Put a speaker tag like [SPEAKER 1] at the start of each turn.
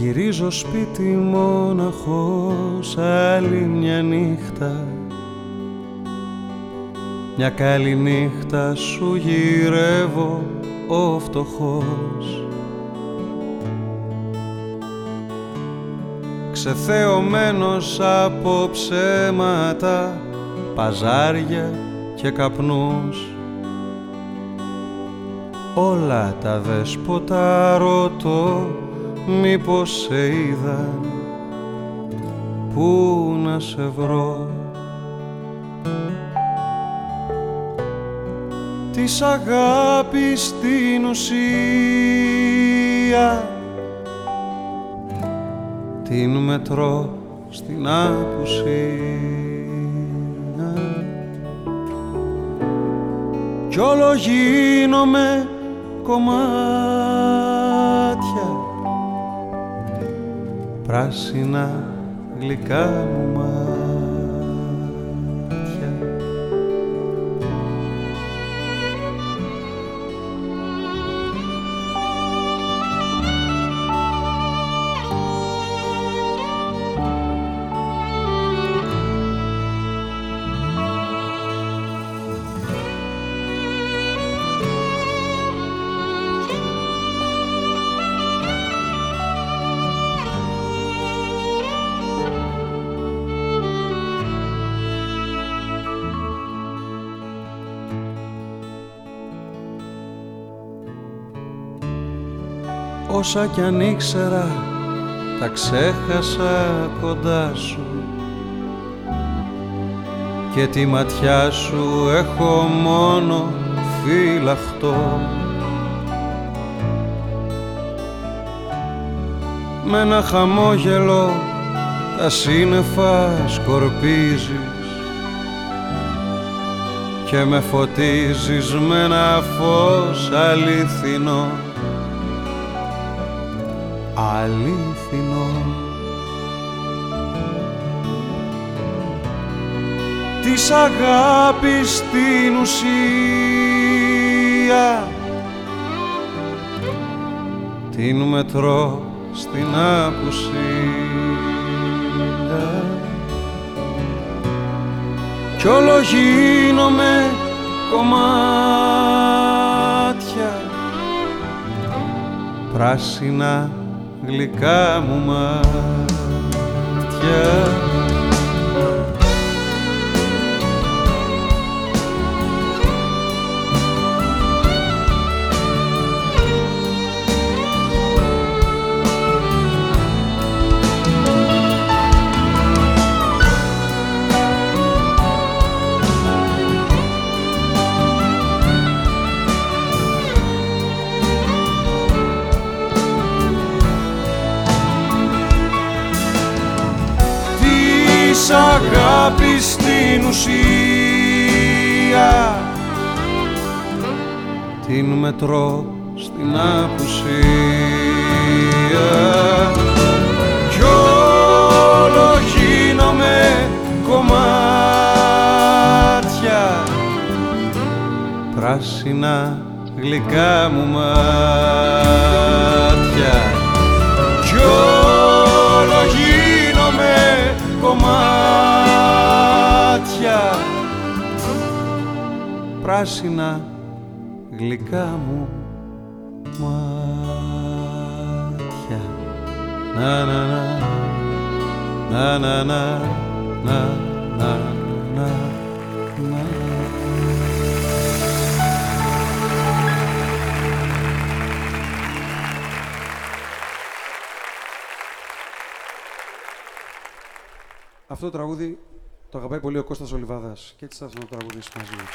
[SPEAKER 1] Γυρίζω σπίτι μόναχος άλλη μια νύχτα. Μια καλή νύχτα σου γυρεύω ο φτωχός. Ξεθεωμένος από ψέματα, παζάρια και καπνούς. Όλα τα δέσποτα ρωτώ, μήπως σε είδαν, πού να σε βρω. Της αγάπης στην ουσία την μετρώ στην απουσία κι όλο γίνομαι κομμάτια πράσινα γλυκά μου μάτια. Όσα κι αν ήξερα, τα ξέχασα κοντά σου και τη ματιά σου έχω μόνο φυλαχτό. Με ένα χαμόγελο τα σύννεφα σκορπίζεις και με φωτίζεις με ένα φως αληθινό. Αλήθινο. Της αγάπης στην ουσία την μετρώ στην απουσία κι όλο γίνομαι κομμάτια πράσινα γλυκά μου μάτια. Της αγάπης στην ουσία την μετρώ στην απουσία κι όλο γίνομαι κομμάτια πράσινα γλυκά μου μάτια κι όλο γίνομαι κομμάτια πράσινα γλυκά μου μάτια. Να να να να να να να να να. Αυτό το τραγούδι το αγαπάει πολύ ο Κώστας ο Λιβαδάς και έτσι θα το τραγουδήσει μαζί μας.